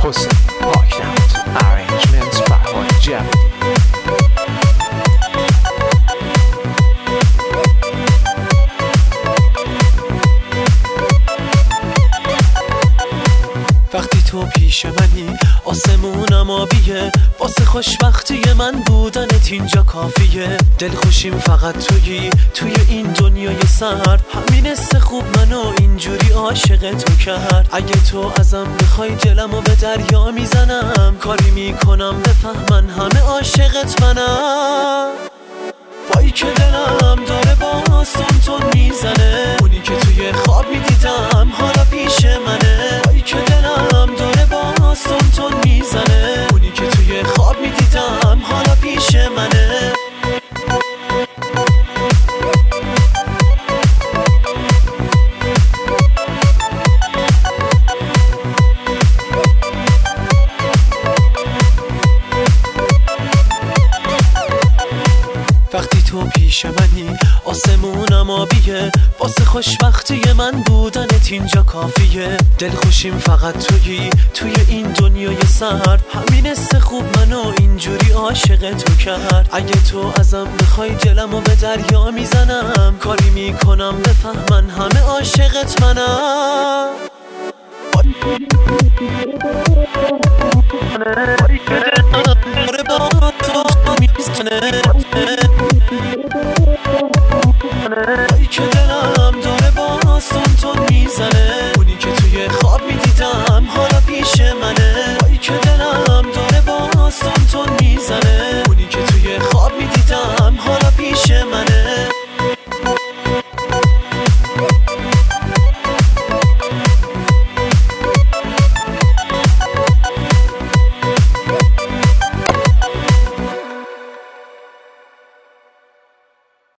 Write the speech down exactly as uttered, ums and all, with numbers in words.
حسین پاکنمت ارنجمنت بهار جوادی. وقتی تو پیش منی آسمونم آبیه، واسه خوشبختی من بودنت اینجا کافیه. دلخوشیم فقط تویی توی این دنیای سرد، همین است خوب منو اینجوری عاشق تو کرد. اگه تو ازم بخوای دلمو به دریا میزنم، کاری میکنم بفهمن همه عاشقت منم. وای که دلم داره با سنتون میزنه، اونی که توی خواب میدیدم حالا پیش منه. وای که دلم داره با سنتون میزنه، اونی که توی خواب میدیدم حالا پیش منه. وقتی تو پیش منی آسمونم آبیه، واسه خوشبختی من بودنت اینجا کافیه. دلخوشیم فقط تویی توی این دنیای سرد، همین است خوب منو اینجوری عاشق تو کرد. اگه تو ازم بخوای دلمو به دریا میزنم، کاری میکنم بفهمن همه عاشقت منم. وای که دلم داره با تو میزنه.